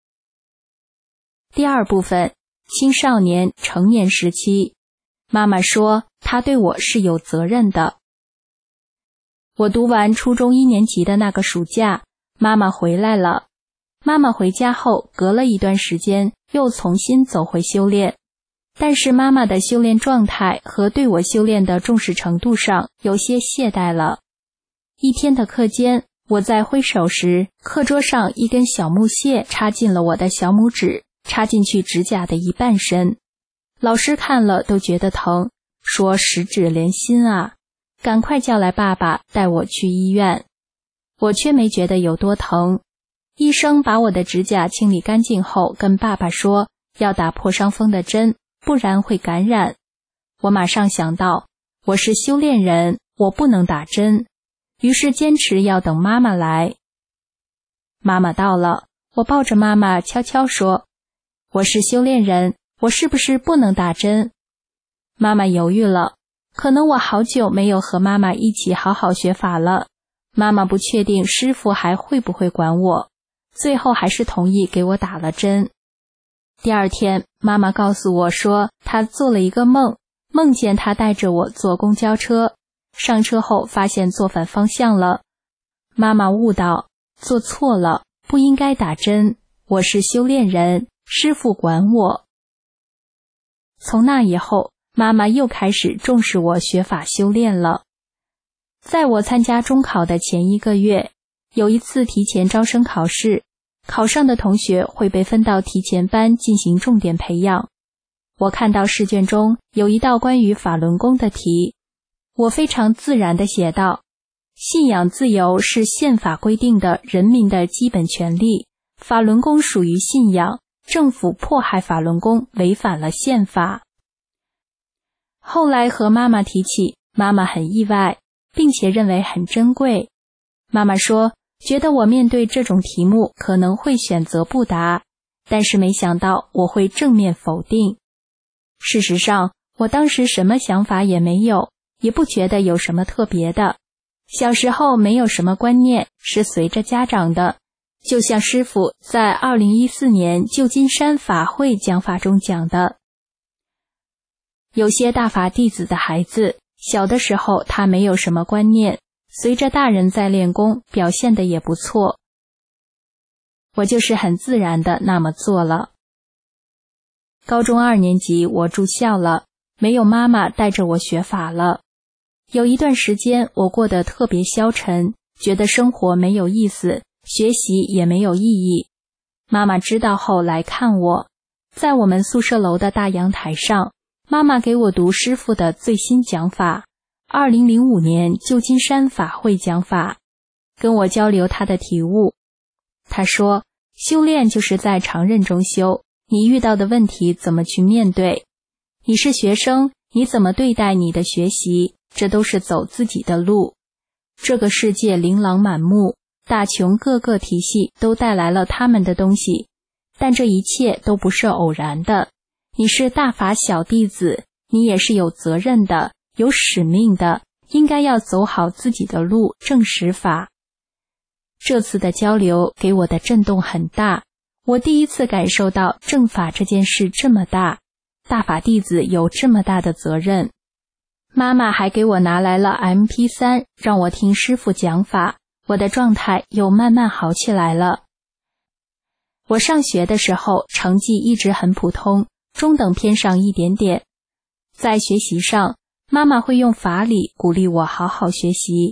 第二部分，青少年成年时期，妈妈说她对我是有责任的。我读完初中1年级的那个暑假，妈妈回来了。妈妈回家后，隔了一段时间，又重新走回修炼。但是妈妈的修炼状态和对我修炼的重视程度上有些懈怠了。一天的课间，我在挥手时，课桌上一根小木屑插进了我的小拇指，插进去指甲的一半深。老师看了都觉得疼，说十指连心啊，赶快叫来爸爸带我去医院。我却没觉得有多疼。医生把我的指甲清理干净后，跟爸爸说要打破伤风的针，不然会感染。我马上想到，我是修炼人，我不能打针，于是坚持要等妈妈来。妈妈到了，我抱着妈妈悄悄说：我是修炼人，我是不是不能打针？妈妈犹豫了，可能我好久没有和妈妈一起好好学法了，妈妈不确定师父还会不会管我，最后还是同意给我打了针。第二天，妈妈告诉我说，她做了一个梦，梦见她带着我坐公交车，上车后发现坐反方向了。妈妈悟到，做错了，不应该打针，我是修炼人，师父管我。从那以后，妈妈又开始重视我学法修炼了。在我参加中考的前1个月，有一次提前招生考试，考上的同学会被分到提前班进行重点培养。我看到试卷中有一道关于法轮功的题，我非常自然地写道：信仰自由是宪法规定的人民的基本权利，法轮功属于信仰，政府迫害法轮功违反了宪法。后来和妈妈提起，妈妈很意外，并且认为很珍贵。妈妈说，觉得我面对这种题目可能会选择不答，但是没想到我会正面否定。事实上，我当时什么想法也没有，也不觉得有什么特别的。小时候没有什么观念，是随着家长的。就像师父在2014年旧金山法会讲法中讲的，有些大法弟子的孩子，小的时候他没有什么观念，随着大人在练功，表现得也不错。我就是很自然的那么做了。高中2年级我住校了，没有妈妈带着我学法了。有一段时间我过得特别消沉，觉得生活没有意思，学习也没有意义。妈妈知道后来看我，在我们宿舍楼的大阳台上，妈妈给我读师父的最新讲法，2005年旧金山法会讲法，跟我交流他的体悟。他说，修炼就是在常认中修，你遇到的问题怎么去面对？你是学生，你怎么对待你的学习？这都是走自己的路。这个世界琳琅满目，大穷各个体系都带来了他们的东西，但这一切都不是偶然的。你是大法小弟子，你也是有责任的，有使命的，应该要走好自己的路，正实法。这次的交流给我的震动很大，我第一次感受到正法这件事这么大，大法弟子有这么大的责任。妈妈还给我拿来了 MP3， 让我听师父讲法，我的状态又慢慢好起来了。我上学的时候成绩一直很普通，中等偏上一点点。在学习上，妈妈会用法理鼓励我好好学习。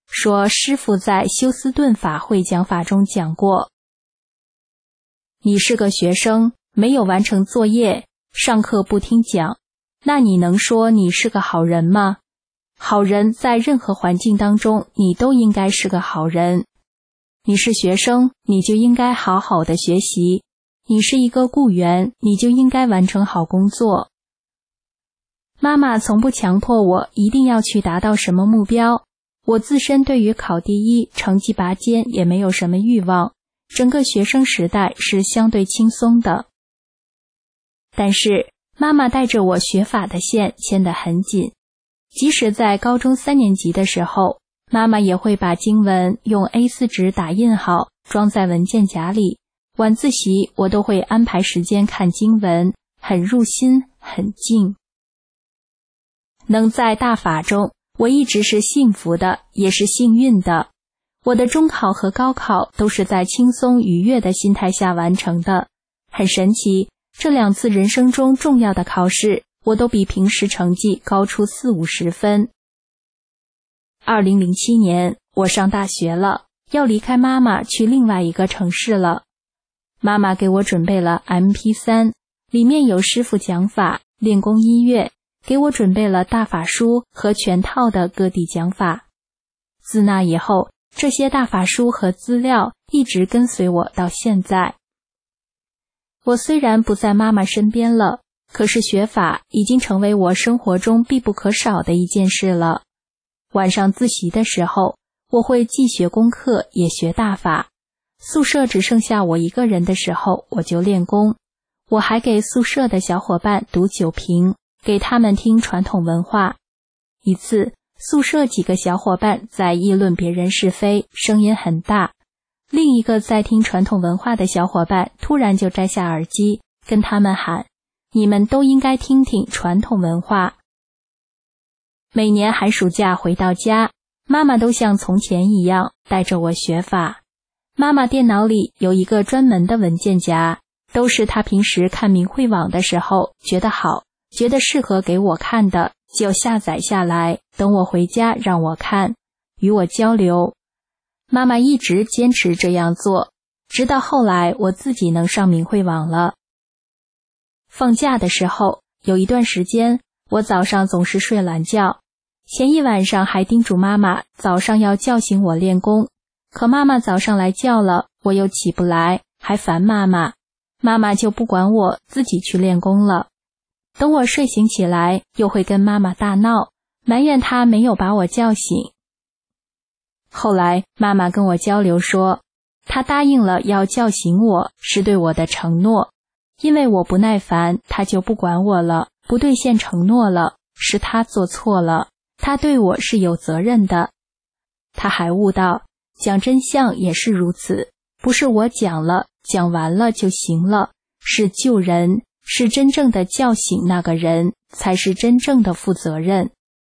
说师父在休斯顿法会讲法中讲过，你是个学生，没有完成作业，上课不听讲，那你能说你是个好人吗？好人在任何环境当中，你都应该是个好人。你是学生，你就应该好好的学习；你是一个雇员，你就应该完成好工作。妈妈从不强迫我一定要去达到什么目标，我自身对于考第一、成绩拔尖也没有什么欲望，整个学生时代是相对轻松的。但是妈妈带着我学法的线牵得很紧，即使在高中3年级的时候，妈妈也会把经文用 A4 纸打印好，装在文件夹里。晚自习我都会安排时间看经文，很入心，很静。能在大法中，我一直是幸福的，也是幸运的。我的中考和高考都是在轻松愉悦的心态下完成的。很神奇，这2次人生中重要的考试，我都比平时成绩高出40-50分。2007年，我上大学了，要离开妈妈去另外一个城市了。妈妈给我准备了 MP3， 里面有师父讲法、练功音乐，给我准备了大法书和全套的各地讲法。自那以后，这些大法书和资料一直跟随我到现在。我虽然不在妈妈身边了，可是学法已经成为我生活中必不可少的一件事了。晚上自习的时候，我会既学功课也学大法。宿舍只剩下我一个人的时候，我就练功。我还给宿舍的小伙伴读酒评，给他们听传统文化。一次，宿舍几个小伙伴在议论别人是非，声音很大。另一个在听传统文化的小伙伴突然就摘下耳机，跟他们喊：你们都应该听听传统文化。每年寒暑假回到家，妈妈都像从前一样带着我学法。妈妈电脑里有一个专门的文件夹，都是她平时看明慧网的时候觉得好，觉得适合给我看的，就下载下来，等我回家让我看，与我交流。妈妈一直坚持这样做，直到后来我自己能上明慧网了。放假的时候，有一段时间，我早上总是睡懒觉，前一晚上还叮嘱妈妈早上要叫醒我练功，可妈妈早上来叫了，我又起不来，还烦妈妈，妈妈就不管我，自己去练功了。等我睡醒起来，又会跟妈妈大闹，埋怨她没有把我叫醒。后来妈妈跟我交流说，她答应了要叫醒我，是对我的承诺，因为我不耐烦，她就不管我了，不兑现承诺了，是她做错了，她对我是有责任的。她还悟到，讲真相也是如此，不是我讲了，讲完了就行了，是救人，是真正的叫醒那个人，才是真正的负责任。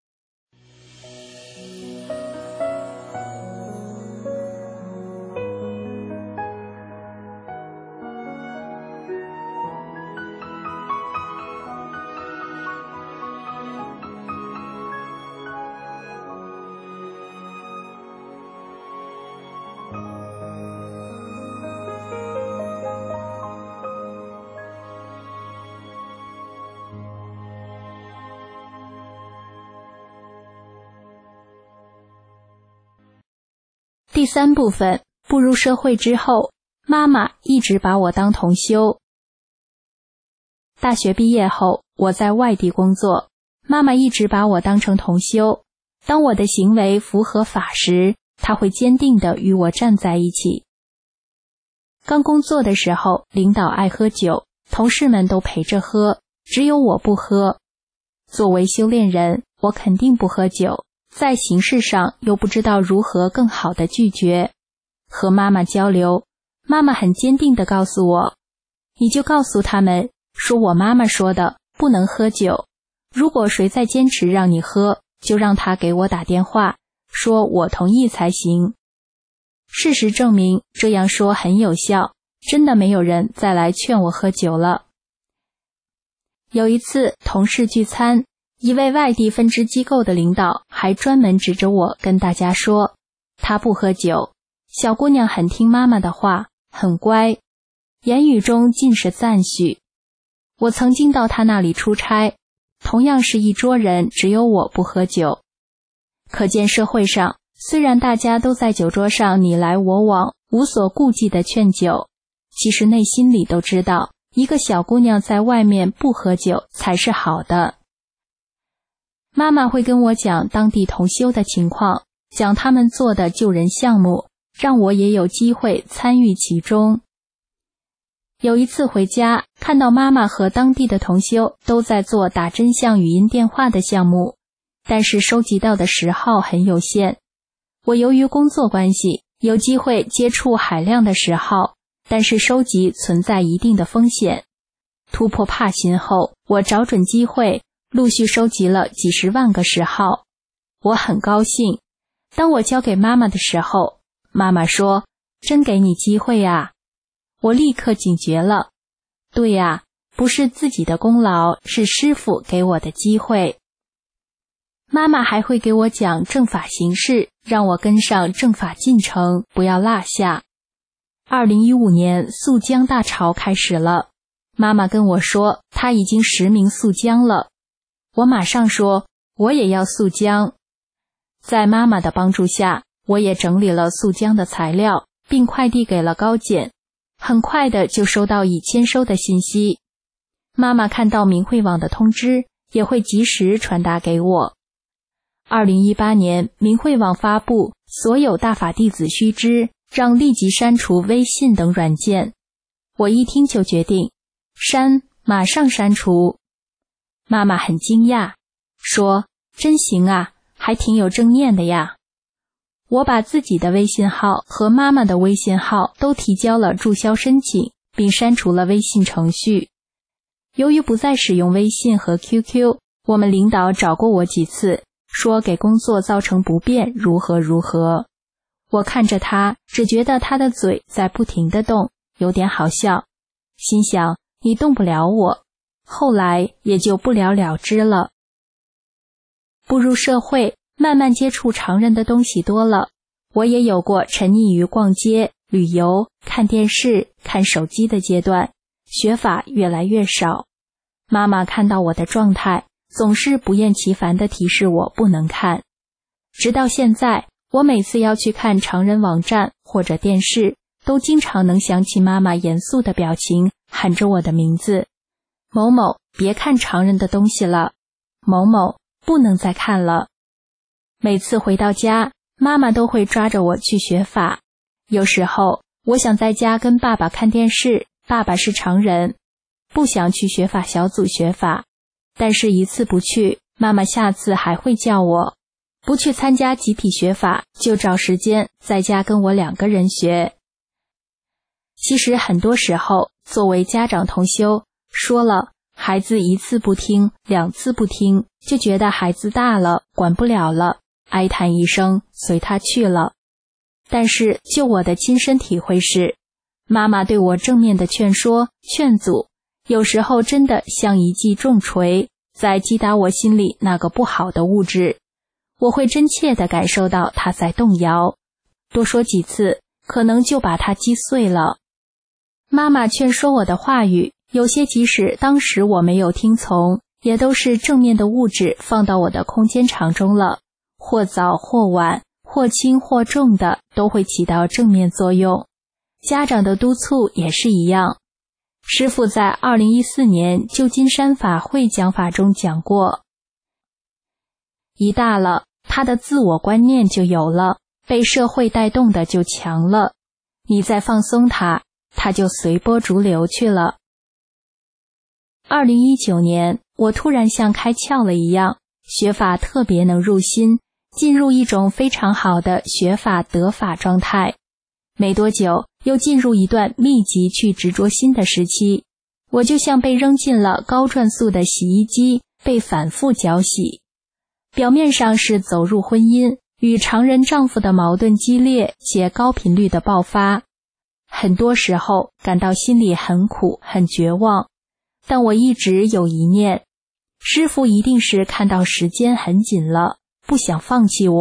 第3部分，步入社会之后，妈妈一直把我当同修。大学毕业后，我在外地工作，妈妈一直把我当成同修。当我的行为符合法时，她会坚定地与我站在一起。刚工作的时候，领导爱喝酒，同事们都陪着喝，只有我不喝。作为修炼人，我肯定不喝酒，在形式上又不知道如何更好的拒绝。和妈妈交流，妈妈很坚定地告诉我，你就告诉他们，说我妈妈说的，不能喝酒。如果谁再坚持让你喝，就让他给我打电话，说我同意才行。事实证明，这样说很有效，真的没有人再来劝我喝酒了。有一次同事聚餐，一位外地分支机构的领导还专门指着我跟大家说， 她不喝酒，小姑娘很听妈妈的话，很乖，言语中尽是赞许。我曾经到她那里出差，同样是一桌人，只有我不喝酒。可见社会上虽然大家都在酒桌上你来我往，无所顾忌地劝酒，其实内心里都知道，一个小姑娘在外面不喝酒才是好的。妈妈会跟我讲当地同修的情况，讲他们做的救人项目，让我也有机会参与其中。有一次回家，看到妈妈和当地的同修都在做打真相语音电话的项目，但是收集到的时号很有限。我由于工作关系，有机会接触海量的时号，但是收集存在一定的风险。突破怕心后，我找准机会，陆续收集了几十万个时号。我很高兴。当我交给妈妈的时候，妈妈说：“真给你机会啊。”我立刻警觉了。对呀，不是自己的功劳，是师父给我的机会。妈妈还会给我讲正法行事，让我跟上正法进程，不要落下。2015年溯江大潮开始了，妈妈跟我说她已经实名溯江了。我马上说我也要溯江。在妈妈的帮助下，我也整理了溯江的材料，并快递给了高检，很快的就收到已签收的信息。妈妈看到明慧网的通知，也会及时传达给我。2018年，明慧网发布所有大法弟子须知，让立即删除微信等软件。我一听就决定删，马上删除。妈妈很惊讶，说：“真行啊，还挺有正念的呀。”我把自己的微信号和妈妈的微信号都提交了注销申请，并删除了微信程序。由于不再使用微信和 QQ， 我们领导找过我几次，说给工作造成不便，如何如何。我看着他，只觉得他的嘴在不停地动，有点好笑，心想你动不了我，后来也就不了了之了。步入社会，慢慢接触常人的东西多了，我也有过沉溺于逛街、旅游、看电视、看手机的阶段，学法越来越少。妈妈看到我的状态，总是不厌其烦地提示我不能看。直到现在，我每次要去看常人网站或者电视，都经常能想起妈妈严肃的表情，喊着我的名字：“某某，别看常人的东西了，某某，不能再看了。”每次回到家，妈妈都会抓着我去学法。有时候我想在家跟爸爸看电视，爸爸是常人，不想去学法小组学法，但是一次不去，妈妈下次还会叫我。不去参加集体学法，就找时间在家跟我2个人学。其实很多时候，作为家长同修，说了孩子1次不听，2次不听，就觉得孩子大了，管不了了，哀叹一声，随他去了。但是就我的亲身体会是，妈妈对我正面的劝说、劝阻，有时候真的像一记重锤，在击打我心里那个不好的物质。我会真切地感受到它在动摇，多说几次，可能就把它击碎了。妈妈劝说我的话语，有些即使当时我没有听从，也都是正面的物质放到我的空间场中了，或早或晚，或轻或重的，都会起到正面作用。家长的督促也是一样。师父在2014年旧金山法会讲法中讲过，一大了，他的自我观念就有了，被社会带动的就强了，你再放松他，他就随波逐流去了。2019年，我突然像开窍了一样，学法特别能入心，进入一种非常好的学法得法状态。没多久，又进入一段密集去执着心的时期，我就像被扔进了高转速的洗衣机，被反复搅洗。表面上是走入婚姻，与常人丈夫的矛盾激烈且高频率的爆发，很多时候感到心里很苦很绝望，但我一直有一念，师父一定是看到时间很紧了，不想放弃我，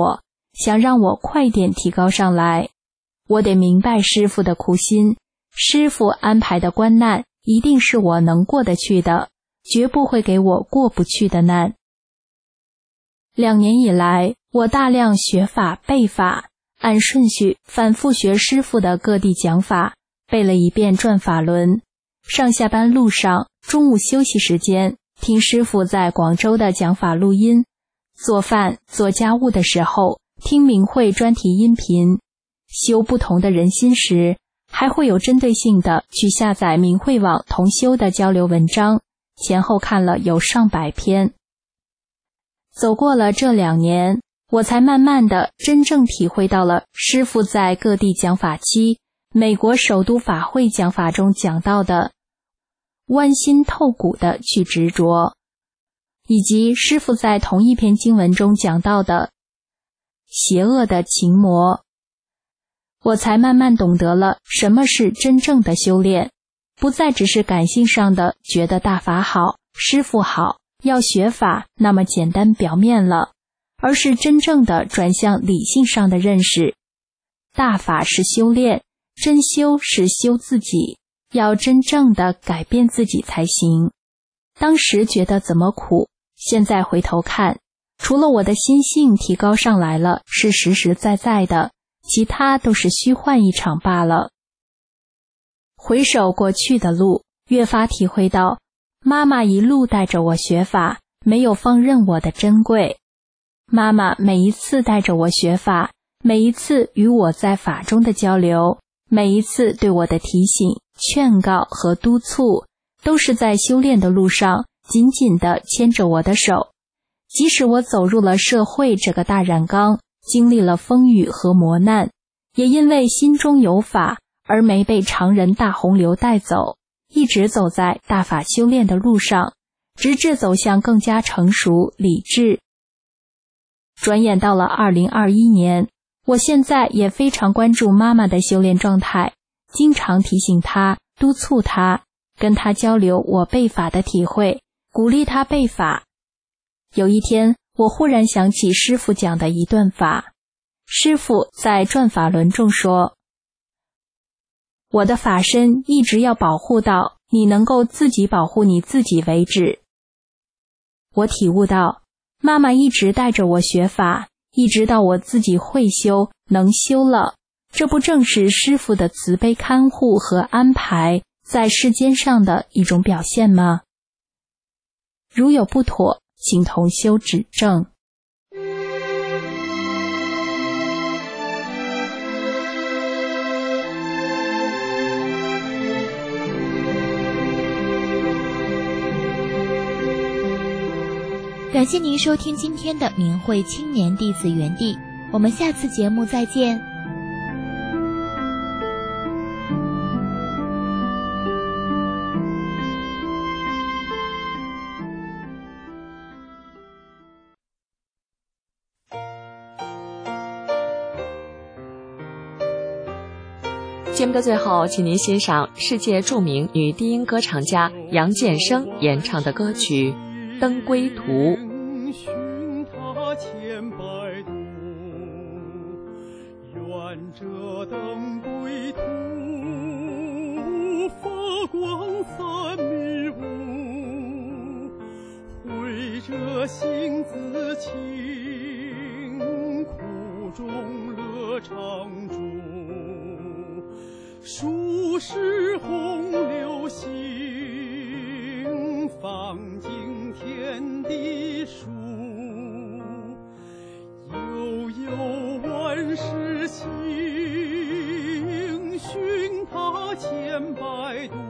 想让我快点提高上来。我得明白师父的苦心，师父安排的关难一定是我能过得去的，绝不会给我过不去的难。2年以来，我大量学法背法，按顺序反复学师父的各地讲法，背了一遍转法轮。上下班路上，中午休息时间，听师父在广州的讲法录音，做饭做家务的时候听明慧专题音频，修不同的人心时，还会有针对性的去下载明慧网同修的交流文章，前后看了有上百篇。走过了这2年，我才慢慢的真正体会到了师父在各地讲法期，美国首都法会讲法中讲到的剜心透骨的去执着，以及师父在同一篇经文中讲到的邪恶的情魔。我才慢慢懂得了什么是真正的修炼，不再只是感性上的觉得大法好，师父好，要学法那么简单表面了，而是真正的转向理性上的认识。大法是修炼，真修是修自己，要真正的改变自己才行。当时觉得怎么苦，现在回头看，除了我的心性提高上来了是实实在在的，其他都是虚幻一场罢了。回首过去的路，越发体会到妈妈一路带着我学法，没有放任我的珍贵。妈妈每一次带着我学法，每一次与我在法中的交流，每一次对我的提醒、劝告和督促，都是在修炼的路上紧紧地牵着我的手。即使我走入了社会这个大染缸，经历了风雨和磨难，也因为心中有法而没被常人大洪流带走，一直走在大法修炼的路上，直至走向更加成熟理智。转眼到了2021年，我现在也非常关注妈妈的修炼状态，经常提醒她，督促她，跟她交流我背法的体会，鼓励她背法。有一天，我忽然想起师父讲的一段法。师父在转法轮中说，我的法身一直要保护到你能够自己保护你自己为止。我体悟到，妈妈一直带着我学法，一直到我自己会修能修了，这不正是师父的慈悲看护和安排在世间上的一种表现吗？如有不妥，请同修指正。 感谢您收听今天的明慧青年弟子园地，我们下次节目再见。 节目的最后，请您欣赏世界著名女低音歌唱家杨建生演唱的歌曲《登归途》。 寻他千百度，愿这登归途，发光散迷雾，会这心自清，苦中乐常驻。数世洪流行，放尽天地数，悠悠万世行，寻他千百度，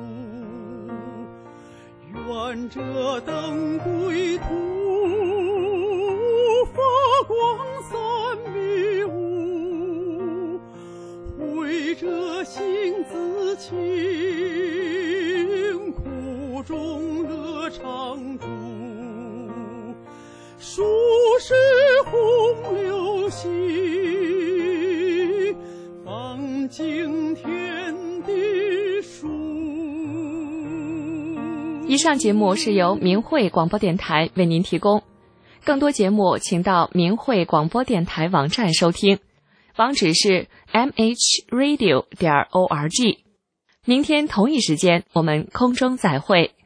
愿这登归途，发光散迷雾，会这心自清，苦中乐常驻。数世洪流行，放尽天地数。 以上节目是由明慧广播电台为您提供。 更多节目请到明慧广播电台网站收听，网址是 mhradio.org。明天同一时间我们空中再会。